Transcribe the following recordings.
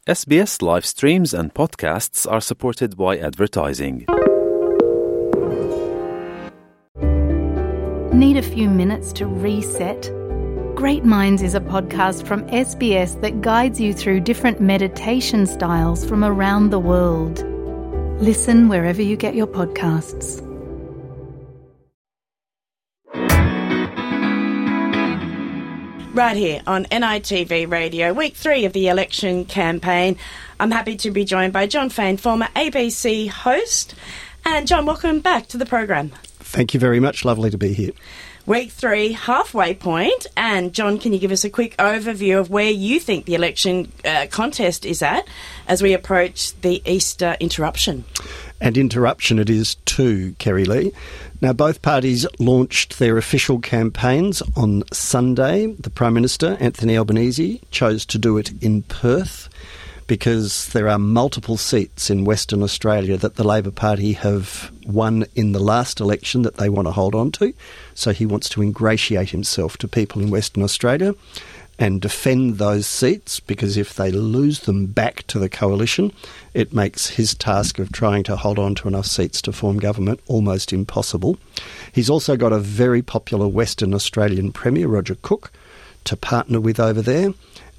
SBS live streams and podcasts are supported by advertising. Need a few minutes to reset? Great Minds is a podcast from SBS that guides you through different meditation styles from around the world. Listen wherever you get your podcasts. Right here on NITV Radio, week 3 of the election campaign. I'm happy to be joined by Jon Faine, former ABC host. And Jon, welcome back to the program. Thank you very much. Lovely to be here. Week 3, halfway point. And Jon, can you give us a quick overview of where you think the election contest is at as we approach the Easter interruption? And interruption it is too, Kerry Lee. Now, both parties launched their official campaigns on Sunday. The Prime Minister, Anthony Albanese, chose to do it in Perth because there are multiple seats in Western Australia that the Labor Party have won in the last election that they want to hold on to. So he wants to ingratiate himself to people in Western Australia and defend those seats, because if they lose them back to the coalition, it makes his task of trying to hold on to enough seats to form government almost impossible. He's also got a very popular Western Australian Premier, Roger Cook, to partner with over there.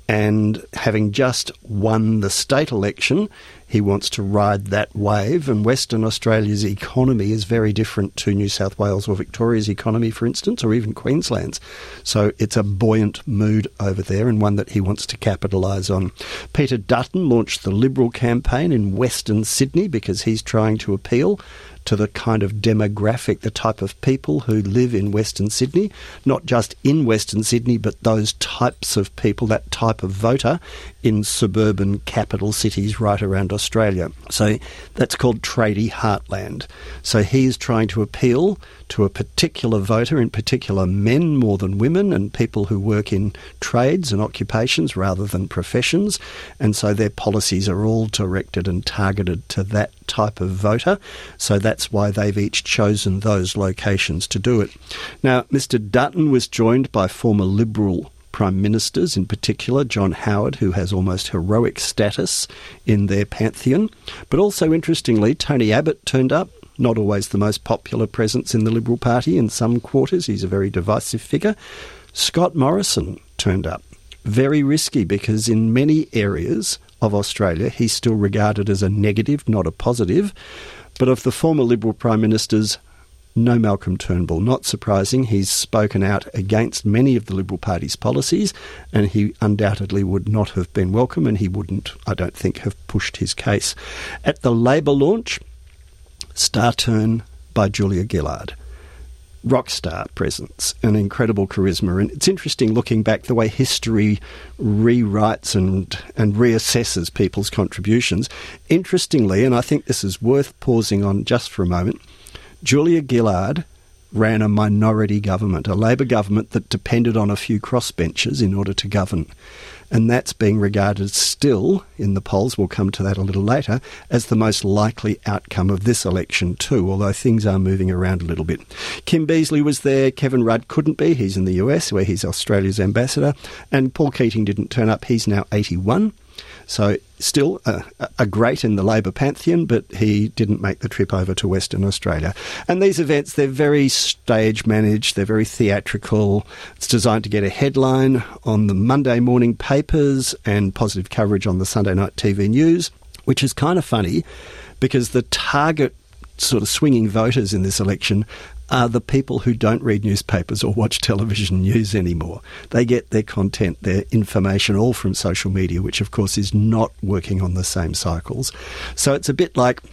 And having just won the state election, he wants to ride that wave. And Western Australia's economy is very different to New South Wales or Victoria's economy, for instance, or even Queensland's. So it's a buoyant mood over there and one that he wants to capitalise on. Peter Dutton launched the Liberal campaign in Western Sydney because he's trying to appeal to the kind of demographic, the type of people who live in Western Sydney, not just in Western Sydney, but those types of people, that type of voter in suburban capital cities right around Australia. So that's called tradie heartland. So he is trying to appeal to a particular voter, in particular men more than women and people who work in trades and occupations rather than professions. And so their policies are all directed and targeted to that type of voter. So that's why they've each chosen those locations to do it. Now, Mr. Dutton was joined by former Liberal Prime Ministers, in particular John Howard, who has almost heroic status in their pantheon. But also, interestingly, Tony Abbott turned up. Not always the most popular presence in the Liberal Party in some quarters. He's a very divisive figure. Scott Morrison turned up. Very risky, because in many areas of Australia he's still regarded as a negative, not a positive. But of the former Liberal Prime Ministers, no Malcolm Turnbull. Not surprising, he's spoken out against many of the Liberal Party's policies, and he undoubtedly would not have been welcome, and he wouldn't, I don't think, have pushed his case. At the Labor launch, star turn by Julia Gillard. Rock star presence and incredible charisma. And it's interesting looking back the way history rewrites and reassesses people's contributions. Interestingly, and I think this is worth pausing on just for a moment, Julia Gillard ran a minority government, a Labor government that depended on a few crossbenchers in order to govern. And that's being regarded still, in the polls, we'll come to that a little later, as the most likely outcome of this election too, although things are moving around a little bit. Kim Beazley was there, Kevin Rudd couldn't be, he's in the US where he's Australia's ambassador, and Paul Keating didn't turn up, he's now 81. So still a great in the Labor pantheon, but he didn't make the trip over to Western Australia. And these events, they're very stage managed, they're very theatrical. It's designed to get a headline on the Monday morning papers and positive coverage on the Sunday night TV news, which is kind of funny because the target sort of swinging voters in this election are the people who don't read newspapers or watch television news anymore. They get their content, their information all from social media, which of course is not working on the same cycles. So it's a bit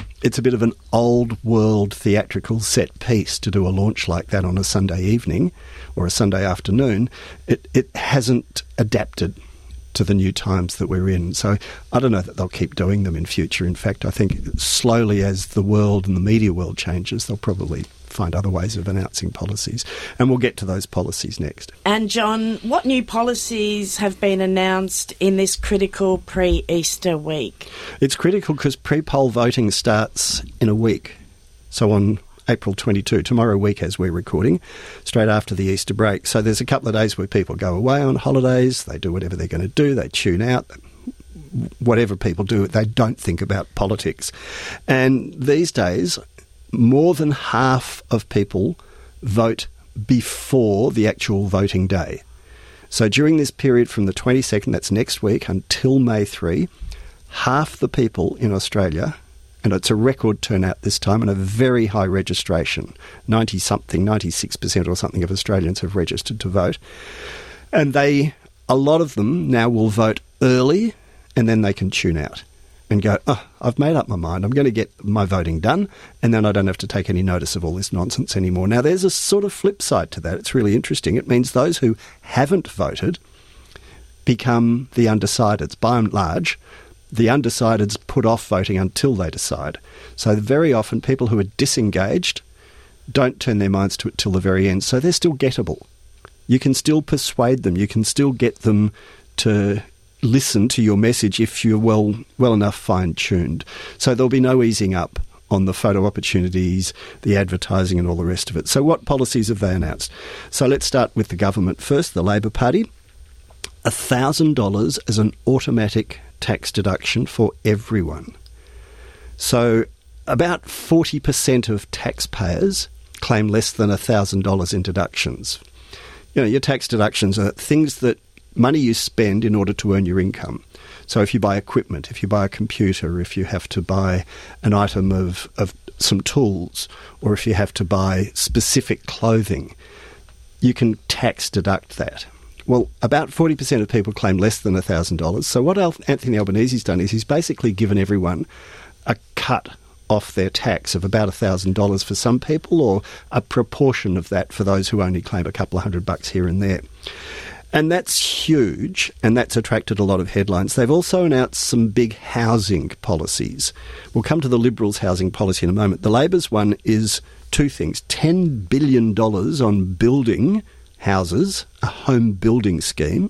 of an old world theatrical set piece to do a launch like that on a Sunday evening or a Sunday afternoon. It hasn't adapted to the new times that we're in. So I don't know that they'll keep doing them in future. In fact, I think slowly as the world and the media world changes, they'll probably find other ways of announcing policies. And we'll get to those policies next. And Jon, what new policies have been announced in this critical pre-Easter week? It's critical because pre-poll voting starts in a week. So on April 22, tomorrow week as we're recording, straight after the Easter break. So there's a couple of days where people go away on holidays, they do whatever they're going to do, they tune out, whatever people do, they don't think about politics. And these days, more than half of people vote before the actual voting day. So during this period from the 22nd, that's next week, until May 3, half the people in Australia, and it's a record turnout this time and a very high registration, 96% or something of Australians have registered to vote. And a lot of them now will vote early and then they can tune out and go, I've made up my mind. I'm going to get my voting done and then I don't have to take any notice of all this nonsense anymore. Now, there's a sort of flip side to that. It's really interesting. It means those who haven't voted become the undecideds. By and large, the undecideds put off voting until they decide. So very often people who are disengaged don't turn their minds to it till the very end. So they're still gettable. You can still persuade them. You can still get them to listen to your message if you're well enough fine-tuned. So there'll be no easing up on the photo opportunities, the advertising and all the rest of it. So what policies have they announced? So let's start with the government first, the Labor Party. $1,000 as an automatic tax deduction for everyone. So about 40% of taxpayers claim less than $1,000 in deductions. You know, your tax deductions are things that money you spend in order to earn your income. So if you buy equipment, if you buy a computer, if you have to buy an item of some tools, or if you have to buy specific clothing, you can tax deduct that. Well, about 40% of people claim less than $1,000. So what Anthony Albanese's done is he's basically given everyone a cut off their tax of about $1,000 for some people, or a proportion of that for those who only claim a couple of $100 here and there. And that's huge, and that's attracted a lot of headlines. They've also announced some big housing policies. We'll come to the Liberals' housing policy in a moment. The Labor's one is two things: $10 billion on building houses, a home building scheme.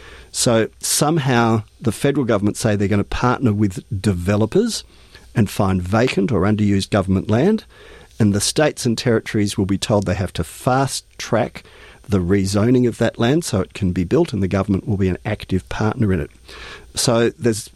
So somehow the federal government say they're going to partner with developers and find vacant or underused government land, and the states and territories will be told they have to fast-track the rezoning of that land so it can be built, and the government will be an active partner in it. So there's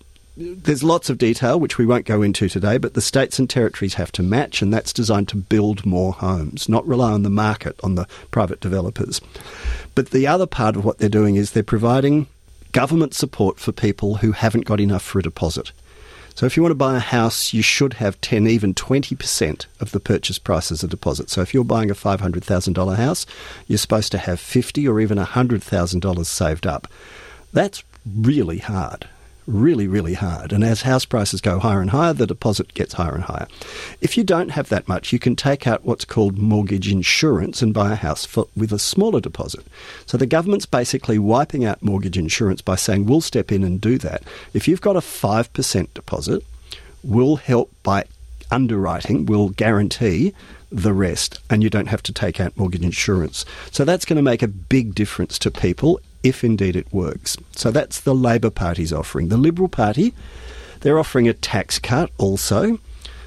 lots of detail, which we won't go into today, but the states and territories have to match, and that's designed to build more homes, not rely on the market, on the private developers. But the other part of what they're doing is they're providing government support for people who haven't got enough for a deposit. So if you want to buy a house, you should have 10, even 20% of the purchase price as a deposit. So if you're buying a $500,000 house, you're supposed to have $50,000 or even $100,000 saved up. That's really hard. Really, really hard. And as house prices go higher and higher, the deposit gets higher and higher. If you don't have that much, you can take out what's called mortgage insurance and buy a house with a smaller deposit. So the government's basically wiping out mortgage insurance by saying, we'll step in and do that. If you've got a 5% deposit, we'll help by underwriting, we'll guarantee the rest, and you don't have to take out mortgage insurance. So that's going to make a big difference to people, if indeed it works. So that's the Labor Party's offering. The Liberal Party, they're offering a tax cut also,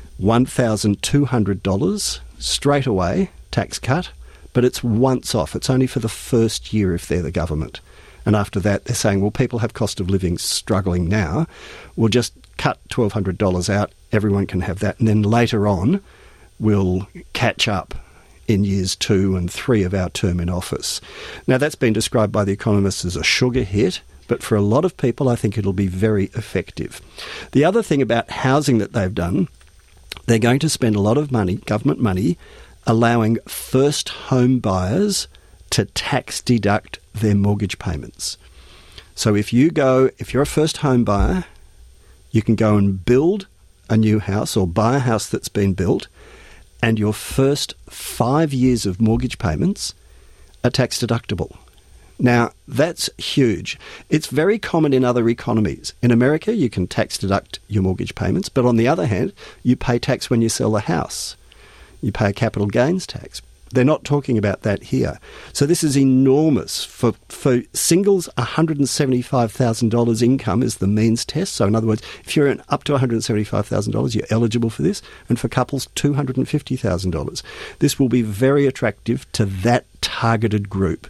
$1,200 straight away, tax cut, but it's once off. It's only for the first year if they're the government. And after that, they're saying, well, people have cost of living struggling now. We'll just cut $1,200 out. Everyone can have that. And then later on, we'll catch up in years 2 and 3 of our term in office. Now, that's been described by The Economist as a sugar hit, but for a lot of people, I think it'll be very effective. The other thing about housing that they've done, they're going to spend a lot of money, government money, allowing first home buyers to tax deduct their mortgage payments. So if you're a first home buyer, you can go and build a new house or buy a house that's been built, and your first 5 years of mortgage payments are tax deductible. Now, that's huge. It's very common in other economies. In America, you can tax deduct your mortgage payments, but on the other hand, you pay tax when you sell the house. You pay a capital gains tax. They're not talking about that here. So this is enormous. For singles, $175,000 income is the means test. So in other words, if you're up to $175,000, you're eligible for this. And for couples, $250,000. This will be very attractive to that targeted group.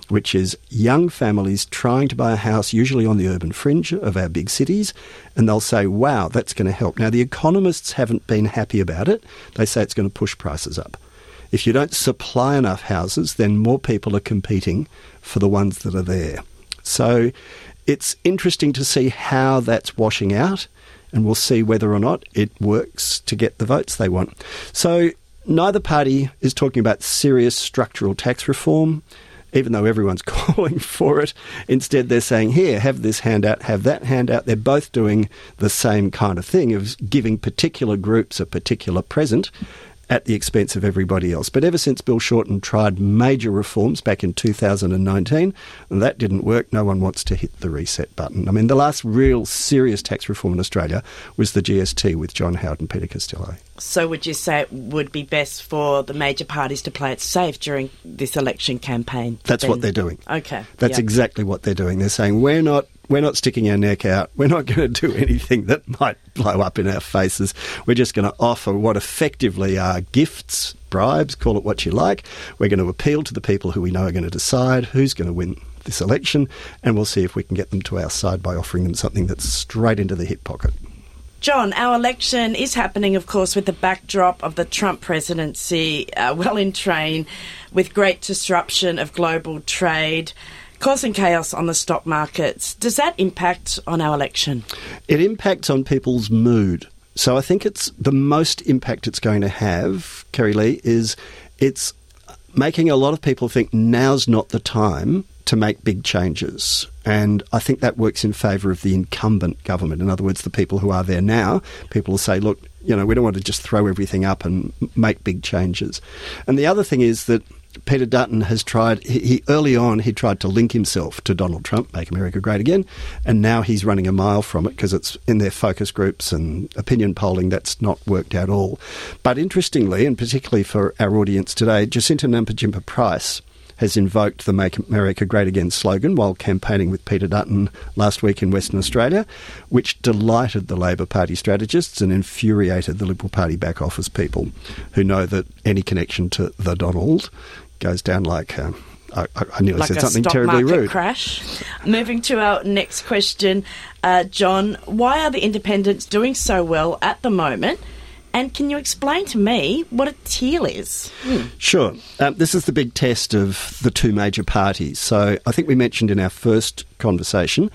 which is young families trying to buy a house, usually on the urban fringe of our big cities, and they'll say, wow, that's going to help. Now, the economists haven't been happy about it. They say it's going to push prices up. If you don't supply enough houses, then more people are competing for the ones that are there. So it's interesting to see how that's washing out, and we'll see whether or not it works to get the votes they want. So neither party is talking about serious structural tax reform, even though everyone's calling for it. Instead, they're saying, here, have this handout, have that handout. They're both doing the same kind of thing of giving particular groups a particular present at the expense of everybody else. But ever since Bill Shorten tried major reforms back in 2019, and that didn't work, no one wants to hit the reset button. I mean, the last real serious tax reform in Australia was the GST with John Howard and Peter Costello. So would you say it would be best for the major parties to play it safe during this election campaign? That's what they're doing. Okay. That's exactly what they're doing. They're saying, we're not sticking our neck out. We're not going to do anything that might blow up in our faces. We're just going to offer what effectively are gifts, bribes, call it what you like. We're going to appeal to the people who we know are going to decide who's going to win this election, and we'll see if we can get them to our side by offering them something that's straight into the hip pocket. John, our election is happening, of course, with the backdrop of the Trump presidency well in train, with great disruption of global trade, causing chaos on the stock markets. Does that impact on our election? It impacts on people's mood. So I think it's the most impact it's going to have, Kerry Lee, is it's making a lot of people think now's not the time to make big changes. And I think that works in favour of the incumbent government. In other words, the people who are there now, people will say, look, we don't want to just throw everything up and make big changes. And the other thing is that Peter Dutton has tried, early on he tried to link himself to Donald Trump, Make America Great Again, and now he's running a mile from it because it's in their focus groups and opinion polling that's not worked out all. But interestingly, and particularly for our audience today, Jacinta Nampijinpa-Price has invoked the Make America Great Again slogan while campaigning with Peter Dutton last week in Western Australia, which delighted the Labor Party strategists and infuriated the Liberal Party back office people who know that any connection to the Donald goes down like... I nearly said something terribly rude. Like a stock market crash. Moving to our next question, John, why are the independents doing so well at the moment? And can you explain to me what a teal is? Sure. This is the big test of the two major parties. So I think we mentioned in our first conversation,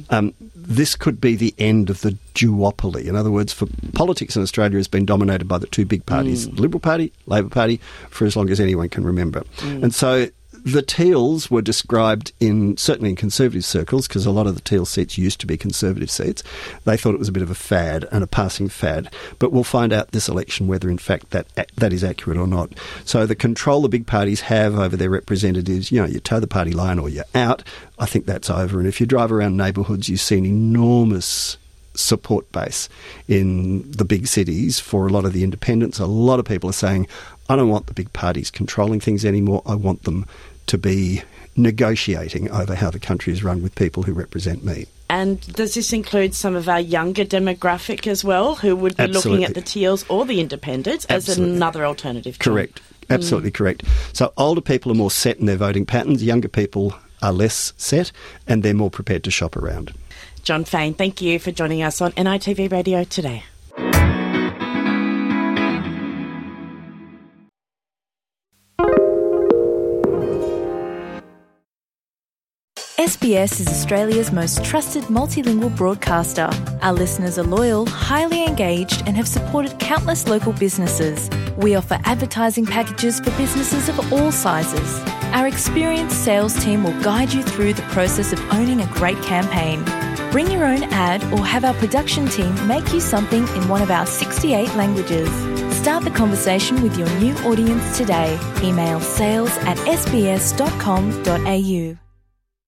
this could be the end of the duopoly. In other words, for politics in Australia has been dominated by the two big parties, the Liberal Party, Labor Party, for as long as anyone can remember. And so the Teals were described certainly in Conservative circles, because a lot of the Teal seats used to be Conservative seats. They thought it was a bit of a fad and a passing fad. But we'll find out this election whether, in fact, that is accurate or not. So the control the big parties have over their representatives, you toe the party line or you're out, I think that's over. And if you drive around neighbourhoods, you see an enormous support base in the big cities for a lot of the independents. A lot of people are saying, I don't want the big parties controlling things anymore. I want them to be negotiating over how the country is run with people who represent me. And does this include some of our younger demographic as well, who would be looking at the Teals or the independents as another alternative? Correct. Absolutely correct. So older people are more set in their voting patterns. Younger people are less set and they're more prepared to shop around. John Fain, thank you for joining us on NITV Radio today. SBS is Australia's most trusted multilingual broadcaster. Our listeners are loyal, highly engaged, and have supported countless local businesses. We offer advertising packages for businesses of all sizes. Our experienced sales team will guide you through the process of owning a great campaign. Bring your own ad or have our production team make you something in one of our 68 languages. Start the conversation with your new audience today. Email sales@sbs.com.au.